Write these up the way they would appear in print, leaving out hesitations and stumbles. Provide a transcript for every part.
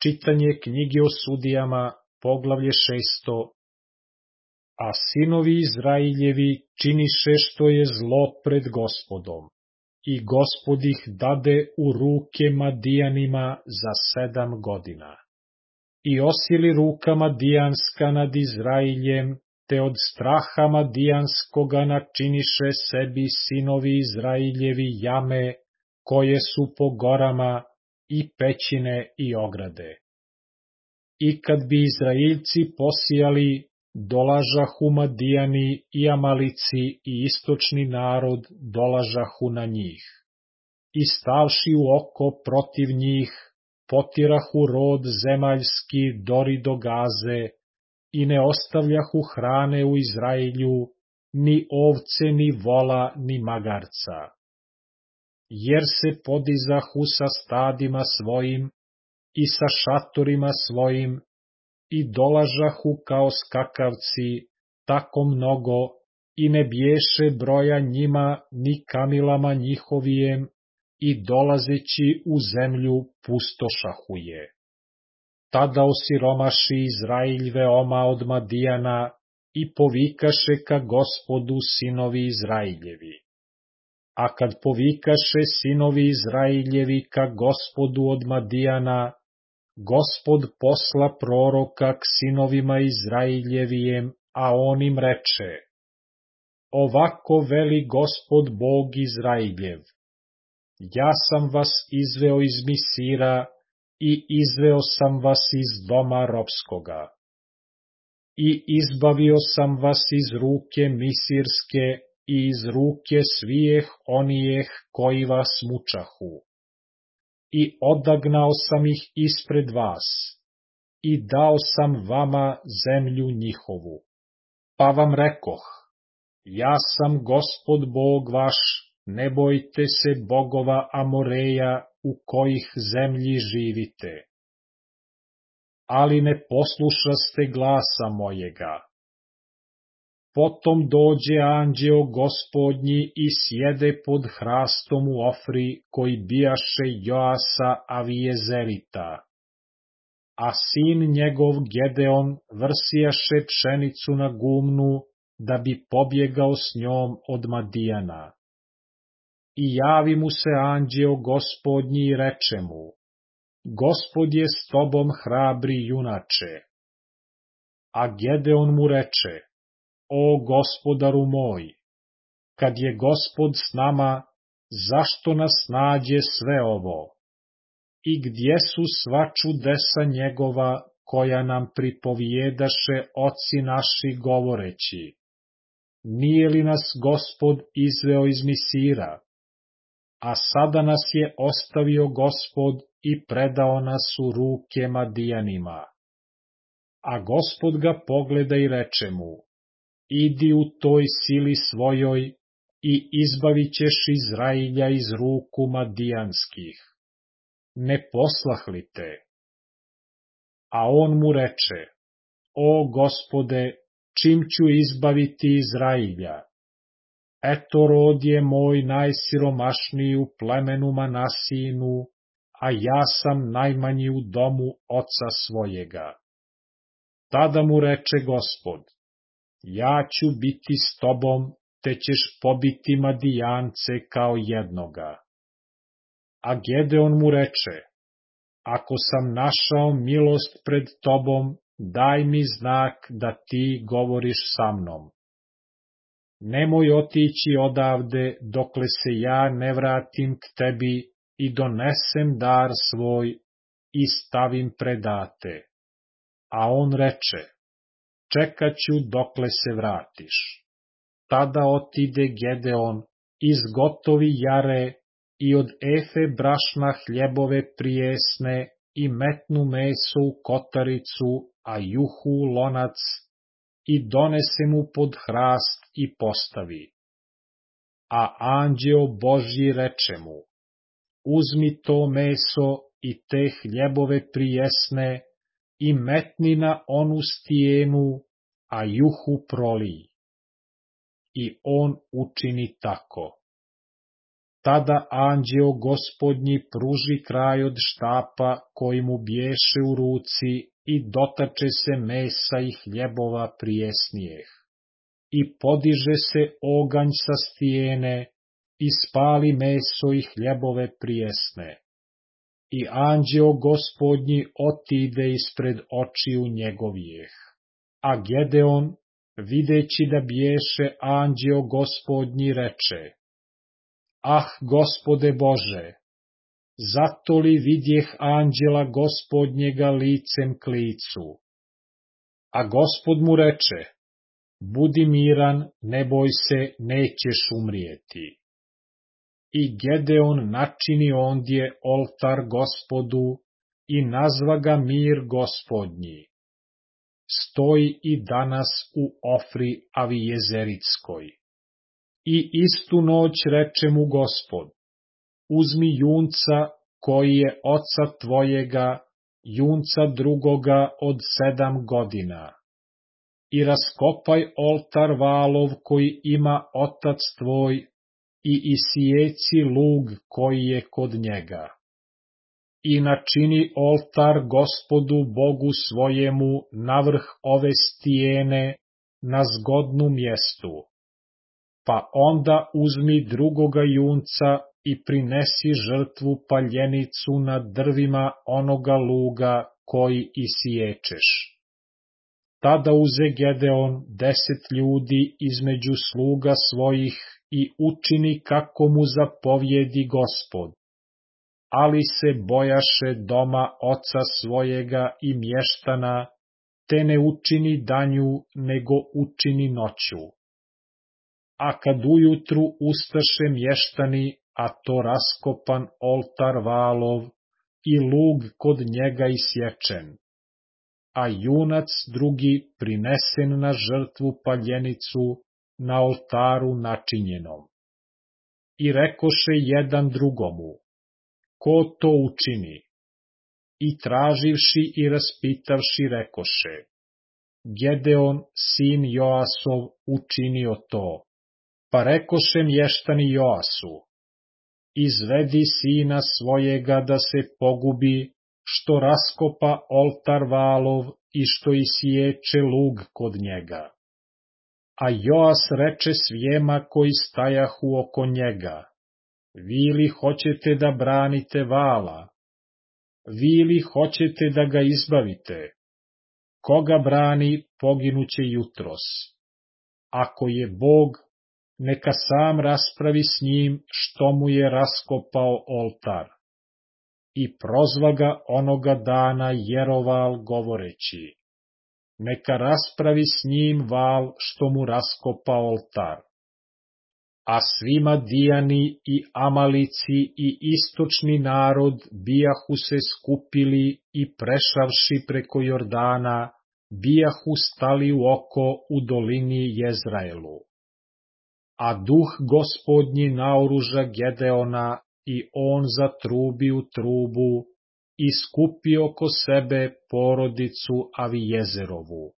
Čitanje knjige o sudijama, poglavlje 6. A sinovi Izrailjevi činiše što je zlo pred Gospodom, i Gospod ih dade u ruke Madijanima za 7 godina. I osili ruka Madijanska nad Izrailjem, te od straha Madijanskoga načiniše sebi sinovi Izrailjevi jame, koje su po gorama, i pećine i ograde. I kad bi Izraeljci posijali, dolažahu Madijani i Amalici i istočni narod dolažahu na njih. I stavši u oko protiv njih, potirahu rod zemaljski dori do Gaze, i ne ostavljahu hrane u Izraelju, ni ovce, ni vola, ni magarca. Jer se podizahu sa stadima svojim i sa šatorima svojim, i dolažahu kao skakavci, tako mnogo, i ne bješe broja njima ni kamilama njihovijem, i dolazeći u zemlju pustošahu je. Tada osiromaši Izrailj veoma od Madijana, i povikaše ka Gospodu sinovi Izrailjevi. A kad povikaše sinovi Izrailjevi ka Gospodu od Madijana, Gospod posla proroka k sinovima Izrailjevijem, a on im reče: Ovako veli Gospod Bog Izrailjev: Ja sam vas izveo iz Misira i izveo sam vas iz doma ropskoga. I izbavio sam vas iz ruke Misirske i iz ruke svijeh onijeh koji vas mučahu. I odagnao sam ih ispred vas, i dao sam vama zemlju njihovu. Pa vam rekoh: Ja sam Gospod Bog vaš, ne bojte se bogova Amoreja u kojih zemlji živite. Ali ne poslušaste glasa mojega. Potom dođe anđeo Gospodnji i sjede pod hrastom u Ofri, koji bijaše Joasa Avijezerita. A sin njegov Gedeon vrsijaše pšenicu na gumnu, da bi pobjegao s njom od Madijana. I javi mu se anđeo Gospodnji i reče mu: Gospod je s tobom, hrabri junače. A Gedeon mu reče: O Gospodaru moj, kad je Gospod s nama, zašto nas nađe sve ovo? I gdje su sva čudesa njegova, koja nam pripovijedaše oci naši govoreći? Nije li nas Gospod izveo iz Misira? A sada nas je ostavio Gospod i predao nas u ruke Madijanima. A Gospod ga pogleda i reče mu: Idi u toj sili svojoj i izbavit ćeš Izrailja iz ruku Madijanskih. Ne poslah li te? A on mu reče: O Gospode, čim ću izbaviti Izrailja? Eto, rod je moj najsiromašniji u plemenu Manasijinu, a ja sam najmanji u domu oca svojega. Tada mu reče Gospod: Ja ću biti s tobom, te ćeš pobiti Madijance kao jednoga. A Gedeon mu reče: Ako sam našao milost pred tobom, daj mi znak da ti govoriš sa mnom. Nemoj otići odavde, dokle se ja ne vratim k tebi i donesem dar svoj i stavim predate. A on reče: Čekat ću dokle se vratiš. Tada otide Gedeon, izgotovi jare i od efe brašna hljebove prijesne i metnu meso u kotaricu, a juhu u lonac, i donese mu pod hrast i postavi. A anđeo Božji reče mu: Uzmi to meso i te hljebove prijesne i metni na onu stijenu, a juhu prolij. I on učini tako. Tada anđeo Gospodnji pruži kraj od štapa koji mu bješe u ruci i dotače se mesa i hljebova prijesnijeh. I podiže se oganj sa stijene i spali meso i hljebove prijesne. I anđeo Gospodnji otide ispred očiju njegovijeh. A Gedeon, videći da bješe anđeo Gospodnji, reče: Ah, Gospode Bože, zato li vidjeh anđela Gospodnjega licem k licu? A Gospod mu reče: Budi miran, ne boj se, nećeš umrijeti. I Gedeon načini ondje oltar Gospodu i nazva ga Mir Gospodnji. Stoji i danas u Ofri Avijezeritskoj. I istu noć reče mu Gospod: Uzmi junca koji je oca tvojega, junca drugoga od 7 godina, i raskopaj oltar Valov koji ima otac tvoj, i isijeci lug koji je kod njega. I načini oltar Gospodu Bogu svojemu navrh ove stijene na zgodnu mjestu. Pa onda uzmi drugoga junca i prinesi žrtvu paljenicu na drvima onoga luga koji isiječeš. Tada uze Gedeon 10 ljudi između sluga svojih i učini kako mu zapovjedi Gospod. Ali se bojaše doma oca svojega i mještana, te ne učini danju, nego učini noću. A kad ujutru ustaše mještani, a to raskopan oltar Valov i lug kod njega isječen, a junac drugi prinesen na žrtvu paljenicu na oltaru načinjenom. I rekoše jedan drugomu: Ko to učini? I traživši i raspitavši rekoše: Gedeon, sin Joasov, učinio to. Pa rekoše mještani Joasu: Izvedi sina svojega da se pogubi, što raskopa oltar Valov i što isiječe lug kod njega. A Joas reče svijema koji stajahu oko njega: Vi li hoćete da branite Vala? Vi li hoćete da ga izbavite? Koga brani, poginuće jutros. Ako je Bog, neka sam raspravi s njim što mu je raskopao oltar. I prozva ga onoga dana Jeroval govoreći: Neka raspravi s njim Val što mu raskopa oltar. A svi Madijani i Amalici i istočni narod bijahu se skupili i prešavši preko Jordana, bijahu stali u oko u dolini Jezraelu. A duh Gospodnji naoruža Gedeona i on zatrubi u trubu i skupi oko sebe porodicu Avijezerovu.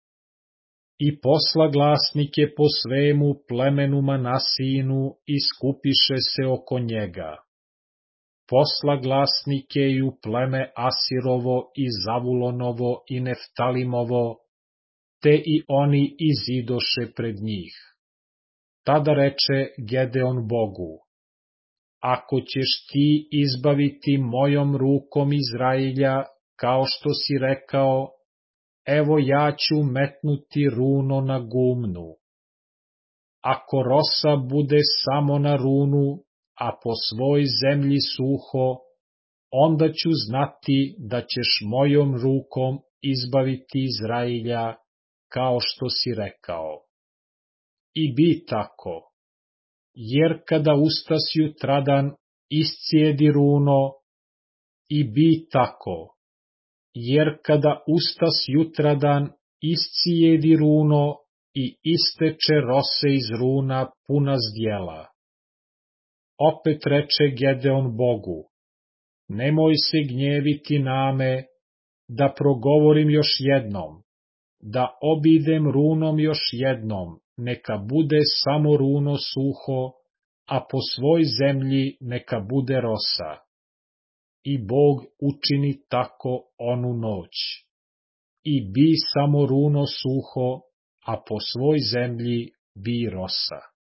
I posla glasnike po svemu plemenu Manasijinu i skupiše se oko njega. Posla glasnike i u pleme Asirovo i Zavulonovo i Neftalimovo, te i oni izidoše pred njih. Tada reče Gedeon Bogu: Ako ćeš ti izbaviti mojom rukom Izrailja, kao što si rekao, evo ja ću metnuti runo na gumnu. Ako rosa bude samo na runu, a po svoj zemlji suho, onda ću znati da ćeš mojom rukom izbaviti Izrailja, kao što si rekao. I bi tako, jer kada ustas jutradan iscijedi runo, i bi tako, jer kada ustas jutradan iscijedi runo i isteče rose iz runa puna zdjela. Opet reče Gedeon Bogu: Nemoj se gnjeviti name, da progovorim još jednom, da obidem runom još jednom, neka bude samo runo suho, a po svoj zemlji neka bude rosa. I Bog učini tako onu noć. I bi samo runo suho, a po svoj zemlji bi rosa.